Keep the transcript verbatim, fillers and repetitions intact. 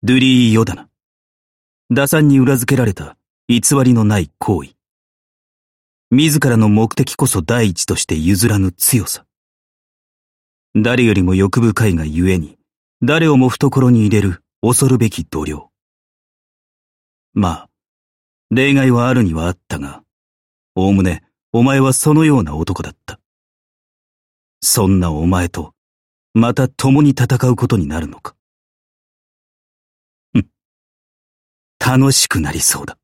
ドゥリー・ヨダナ。打算に裏付けられた偽りのない行為。自らの目的こそ第一として譲らぬ強さ。誰よりも欲深いがゆえに、誰をも懐に入れる恐るべき度量。まあ、例外はあるにはあったが、おおむねお前はそのような男だった。そんなお前と、また共に戦うことになるのか。ふん。楽しくなりそうだ。